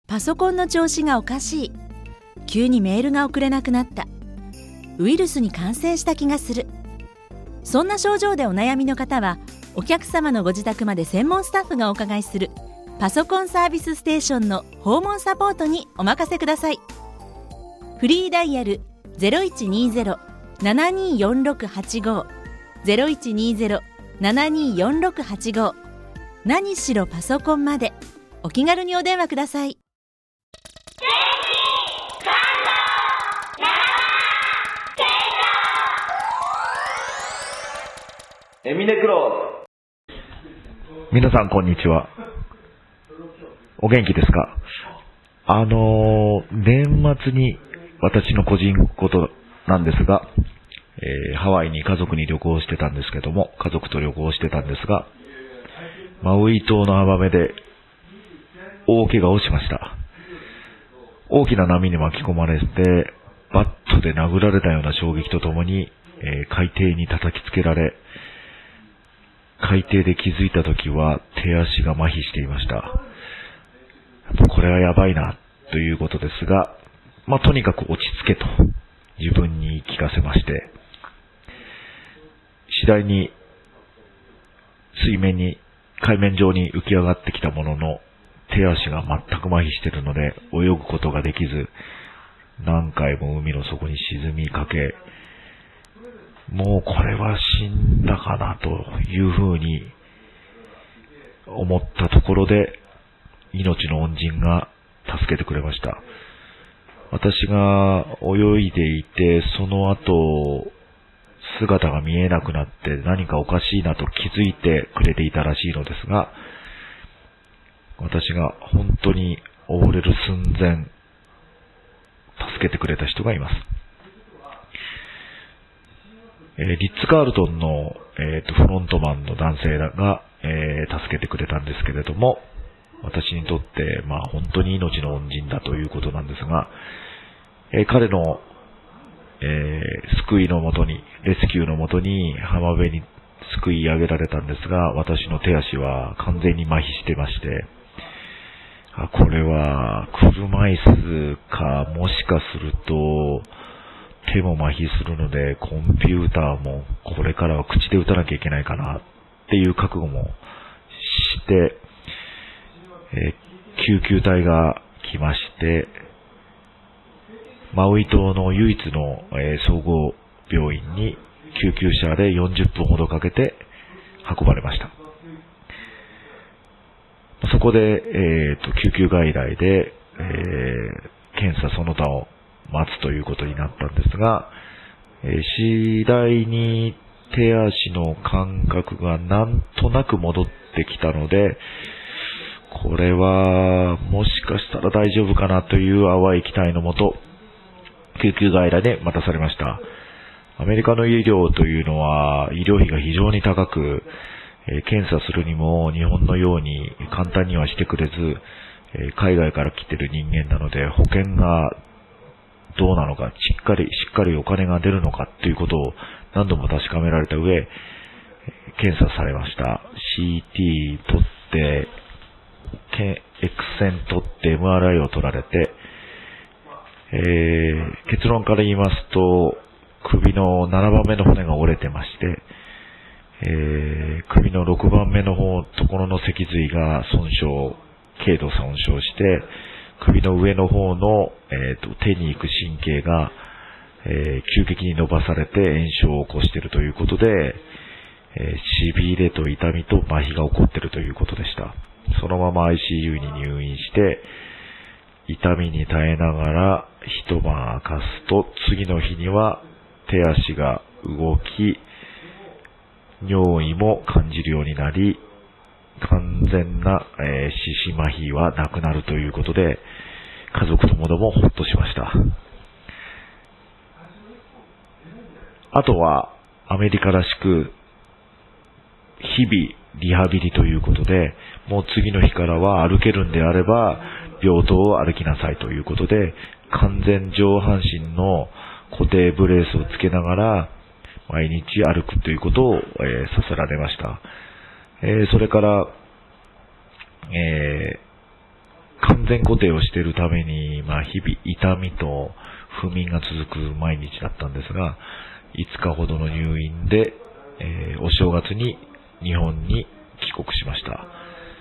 パソコンの調子がおかしい、急にメールが送れなくなった、ウイルスに感染した気がする、そんな症状でお悩みの方は、お客様のご自宅まで専門スタッフがお伺いするパソコンサービスステーションの訪問サポートにお任せください。フリーダイヤル 0120-724685 0120-724685、 何しろパソコンまでお気軽にお電話ください。 エミネクロス。皆さんこんにちは。お元気ですか？年末に私の個人事なんですが、ハワイに家族に旅行してたんですけども、家族と旅行してたんですが、マウイ島の浜辺で大怪我をしました。大きな波に巻き込まれて、バットで殴られたような衝撃とともに、海底に叩きつけられ、海底で気づいたときは手足が麻痺していました。これはやばいなということですが、とにかく落ち着けと自分に聞かせまして、次第に海面上に浮き上がってきたものの、手足が全く麻痺しているので泳ぐことができず、何回も海の底に沈みかけ、もうこれは死んだかなというふうに思ったところで、命の恩人が助けてくれました。私が泳いでいて、その後姿が見えなくなって何かおかしいなと気づいてくれていたらしいのですが、私が本当に溺れる寸前、助けてくれた人がいます。リッツ・カールトンの、フロントマンの男性が、助けてくれたんですけれども、私にとって、本当に命の恩人だということなんですが、彼の、救いのもとに、レスキューのもとに浜辺に救い上げられたんですが、私の手足は完全に麻痺してまして、これは車椅子か、もしかすると手も麻痺するので、コンピューターもこれからは口で打たなきゃいけないかなっていう覚悟もして、救急隊が来まして、マウイ島の唯一の、総合病院に救急車で40分ほどかけて運ばれました。そこで、救急外来で、検査その他を待つということになったんですが、次第に手足の感覚がなんとなく戻ってきたので、これはもしかしたら大丈夫かなという淡い期待のもと、救急外来で待たされました。アメリカの医療というのは医療費が非常に高く、検査するにも日本のように簡単にはしてくれず、海外から来てる人間なので保険がどうなのか、しっかりお金が出るのかということを何度も確かめられた上、検査されました。CT 取って、X 線取って MRI を取られて、結論から言いますと、首の7番目の骨が折れてまして、首の6番目のところの脊髄が軽度損傷して、首の上の方の、手に行く神経が、急激に伸ばされて炎症を起こしているということで、痺れと痛みと麻痺が起こっているということでした。そのまま ICU に入院して、痛みに耐えながら一晩明かすと、次の日には手足が動き、尿意も感じるようになり、完全な、四肢麻痺はなくなるということで、家族ともどもほっとしました。あとはアメリカらしく日々リハビリということで、もう次の日からは歩けるんであれば病棟を歩きなさいということで、完全上半身の固定ブレースをつけながら毎日歩くということを、させられました。それから、 完全固定をしているために、日々痛みと不眠が続く毎日だったんですが、5日ほどの入院で、お正月に日本に帰国しました。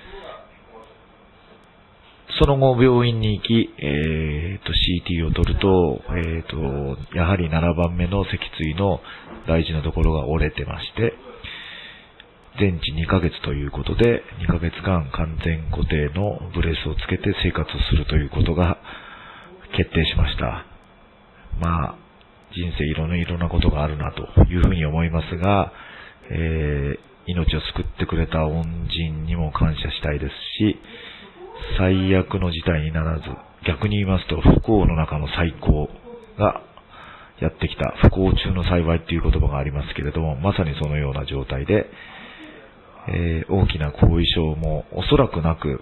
その後病院に行き、CT を取ると、やはり7番目の脊椎の大事なところが折れてまして、全治2ヶ月ということで、2ヶ月間完全固定のブレスをつけて生活するということが決定しました。人生いろんなことがあるなというふうに思いますが、命を救ってくれた恩人にも感謝したいですし、最悪の事態にならず、逆に言いますと不幸の中の最高がやってきた、不幸中の幸いっていう言葉がありますけれども、まさにそのような状態で、大きな後遺症もおそらくなく、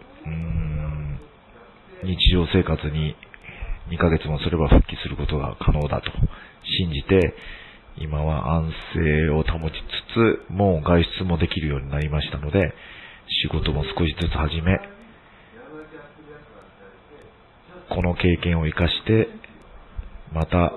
日常生活に2ヶ月もすれば復帰することが可能だと信じて、今は安静を保ちつつ、もう外出もできるようになりましたので、仕事も少しずつ始め、この経験を生かして、また、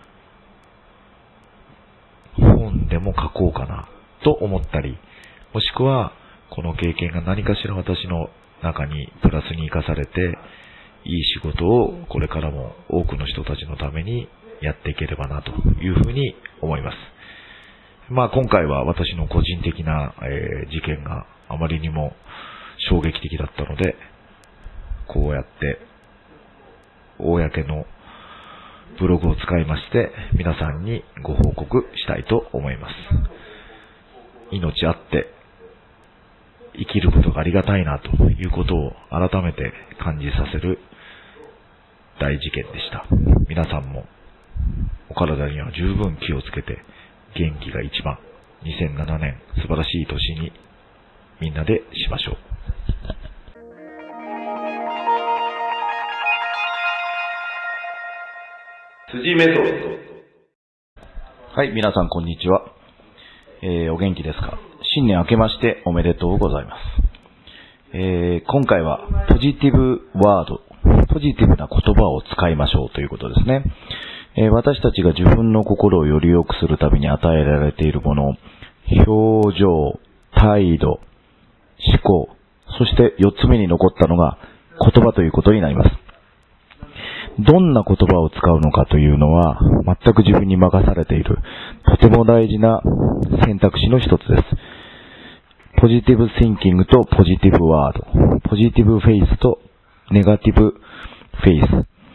本でも書こうかなと思ったり、もしくは、この経験が何かしら私の中にプラスに生かされて、いい仕事をこれからも多くの人たちのためにやっていければなというふうに思います。今回は私の個人的な、事件があまりにも衝撃的だったので、こうやって公のブログを使いまして皆さんにご報告したいと思います。命あって生きることがありがたいなということを改めて感じさせる大事件でした。皆さんもお体には十分気をつけて、元気が一番、2007年素晴らしい年にみんなでしましょう。 辻メソッド。 はい、皆さんこんにちは。お元気ですか？新年明けましておめでとうございます。今回はポジティブワード、ポジティブな言葉を使いましょうということですね。私たちが自分の心をより良くするために与えられているもの、表情、態度、思考、そして4つ目に残ったのが言葉ということになります。どんな言葉を使うのかというのは全く自分に任されているとても大事な選択肢の一つです。ポジティブシンキングとポジティブワード、ポジティブフェイスとネガティブフェイス、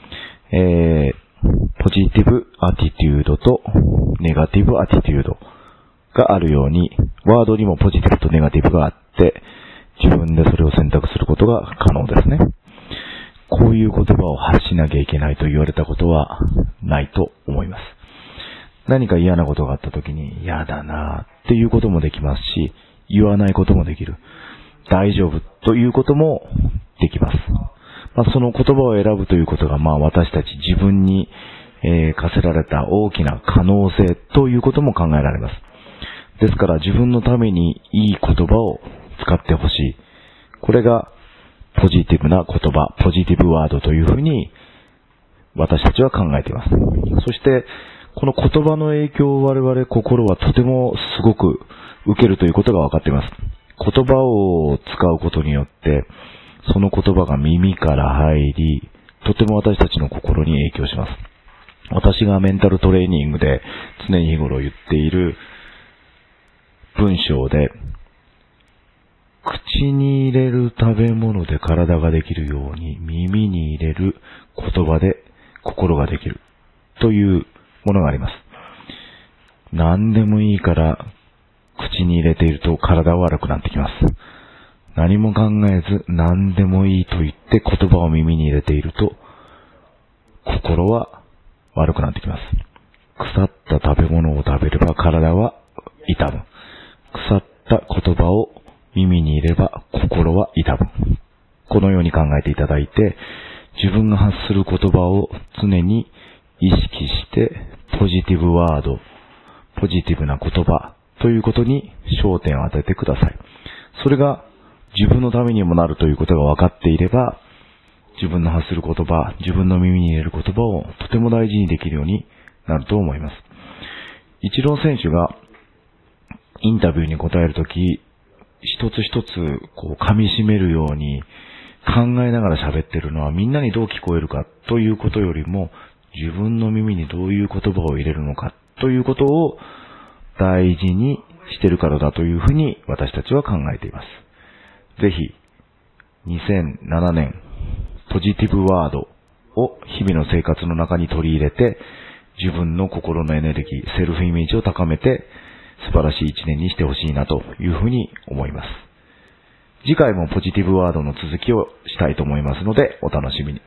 ポジティブアティテュードとネガティブアティテュードがあるように、ワードにもポジティブとネガティブがあって、自分でそれを選択することが可能ですね。こういう言葉を発しなきゃいけないと言われたことはないと思います。何か嫌なことがあった時に嫌だなっていうこともできますし、言わないこともできる。大丈夫ということもできます。その言葉を選ぶということが私たち自分に、課せられた大きな可能性ということも考えられます。ですから自分のためにいい言葉を使ってほしい。これがポジティブな言葉、ポジティブワードというふうに私たちは考えています。そしてこの言葉の影響を我々心はとてもすごく受けるということが分かっています。言葉を使うことによってその言葉が耳から入り、とても私たちの心に影響します。私がメンタルトレーニングで常日頃言っている文章で、口に入れる食べ物で体ができるように、耳に入れる言葉で心ができるというものがあります。何でもいいから口に入れていると体は悪くなってきます。何も考えず何でもいいと言って言葉を耳に入れていると心は悪くなってきます。腐った食べ物を食べれば体は痛む。腐った言葉を耳に入れれば心は痛む。このように考えていただいて、自分が発する言葉を常に意識してポジティブワード、ポジティブな言葉ということに焦点を当ててください。それが自分のためにもなるということが分かっていれば、 自分の発する言葉、自分の耳に入れる言葉をとても大事にできるようになると思います。イチロー選手がインタビューに答えるとき、一つ一つ噛み締めるように考えながら喋ってるのはみんなにどう聞こえるかということよりも、自分の耳にどういう言葉を入れるのかということを大事にしてるからだというふうに私たちは考えています。ぜひ2007年ポジティブワードを日々の生活の中に取り入れて、自分の心のエネルギー、セルフイメージを高めて素晴らしい一年にしてほしいなというふうに思います。次回もポジティブワードの続きをしたいと思いますのでお楽しみに。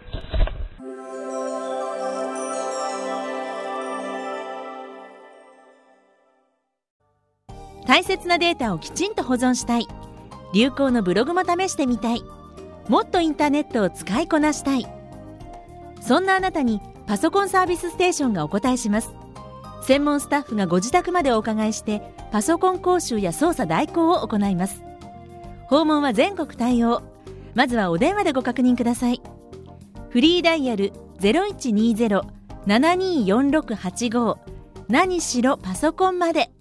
大切なデータをきちんと保存したい。流行のブログも試してみたい。もっとインターネットを使いこなしたい。そんなあなたにパソコンサービスステーションがお答えします。専門スタッフがご自宅までお伺いしてパソコン講習や操作代行を行います。訪問は全国対応。まずはお電話でご確認ください。フリーダイヤル 0120-724685 何しろパソコンまで。